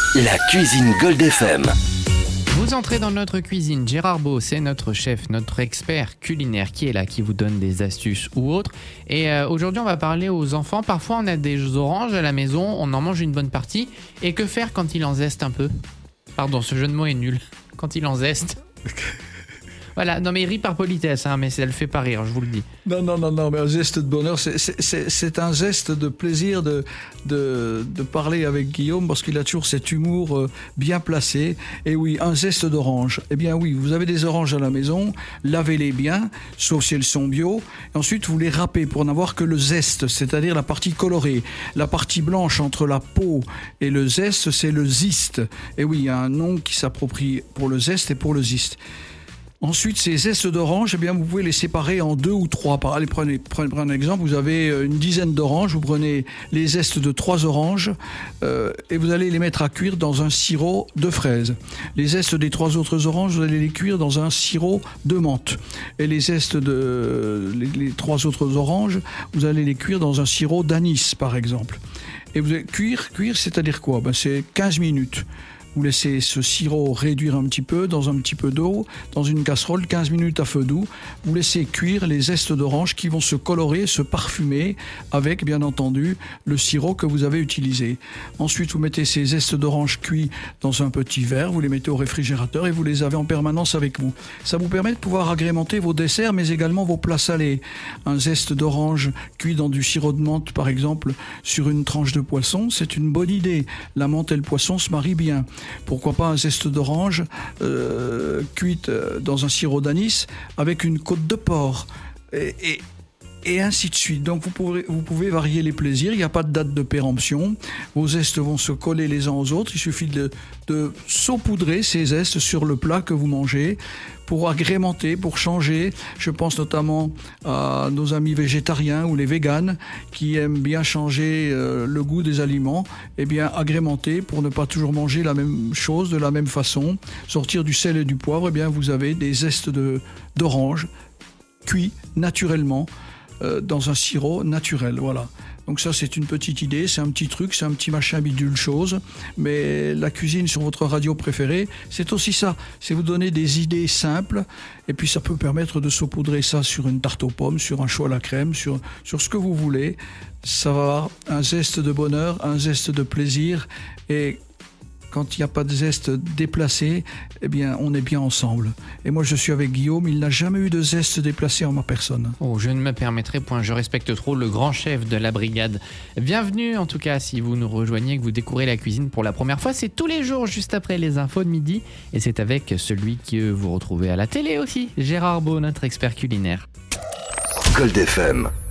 La cuisine Gold FM. Vous entrez dans notre cuisine. Gérard Beau, c'est notre chef, notre expert culinaire qui est là, qui vous donne des astuces ou autres. Et aujourd'hui, on va parler aux enfants. Parfois, on a des oranges à la maison, on en mange une bonne partie. Et que faire quand il en zeste un peu ? Pardon, ce jeu de mots est nul. Quand il en zeste. Voilà, non mais il rit par politesse, hein, mais ça le fait pas rire, je vous le dis. Non, mais un geste de bonheur, c'est un geste de plaisir de parler avec Guillaume parce qu'il a toujours cet humour bien placé. Et oui, un zeste d'orange. Eh bien oui, vous avez des oranges à la maison, lavez-les bien, sauf si elles sont bio. Et ensuite, vous les râpez pour n'avoir que le zeste, c'est-à-dire la partie colorée. La partie blanche entre la peau et le zeste, c'est le zeste. Et oui, il y a un nom qui s'approprie pour le zeste et pour le zeste. Ensuite, ces zestes d'orange, eh bien, vous pouvez les séparer en 2 ou 3. Allez, prenez un exemple. Vous avez une dizaine d'oranges. Vous prenez les zestes de 3 oranges et vous allez les mettre à cuire dans un sirop de fraises. Les zestes des 3 autres oranges, vous allez les cuire dans un sirop de menthe. Et les zestes les 3 autres oranges, vous allez les cuire dans un sirop d'anis, par exemple. Et vous allez cuire, c'est-à-dire quoi ? C'est 15 minutes. Vous laissez ce sirop réduire un petit peu dans un petit peu d'eau, dans une casserole, 15 minutes à feu doux. Vous laissez cuire les zestes d'orange qui vont se colorer, se parfumer avec, bien entendu, le sirop que vous avez utilisé. Ensuite, vous mettez ces zestes d'orange cuits dans un petit verre, vous les mettez au réfrigérateur et vous les avez en permanence avec vous. Ça vous permet de pouvoir agrémenter vos desserts, mais également vos plats salés. Un zeste d'orange cuit dans du sirop de menthe, par exemple, sur une tranche de poisson, c'est une bonne idée. La menthe et le poisson se marient bien. Pourquoi pas un zeste d'orange cuite dans un sirop d'anis avec une côte de porc et ainsi de suite. Donc vous pouvez varier les plaisirs, il n'y a pas de date de péremption. Vos zestes vont se coller les uns aux autres, il suffit de saupoudrer ces zestes sur le plat que vous mangez pour agrémenter, pour changer. Je pense notamment à nos amis végétariens ou les véganes qui aiment bien changer le goût des aliments. Eh bien, agrémenter pour ne pas toujours manger la même chose de la même façon. Sortir du sel et du poivre, eh bien, vous avez des zestes d'orange cuits naturellement dans un sirop naturel. Voilà. Donc ça, c'est une petite idée, c'est un petit truc, c'est un petit machin bidule chose. Mais la cuisine sur votre radio préférée, c'est aussi ça. C'est vous donner des idées simples. Et puis ça peut permettre de saupoudrer ça sur une tarte aux pommes, sur un choux à la crème, sur ce que vous voulez. Ça va avoir un zeste de bonheur, un zeste de plaisir. Et quand il n'y a pas de zeste déplacé, eh bien, on est bien ensemble. Et moi, je suis avec Guillaume, il n'a jamais eu de zeste déplacé en ma personne. Oh, je ne me permettrai point, je respecte trop le grand chef de la brigade. Bienvenue, en tout cas, si vous nous rejoignez, que vous découvrez la cuisine pour la première fois, c'est tous les jours, juste après les infos de midi. Et c'est avec celui que vous retrouvez à la télé aussi, Gérard Beau, notre expert culinaire. Gold FM.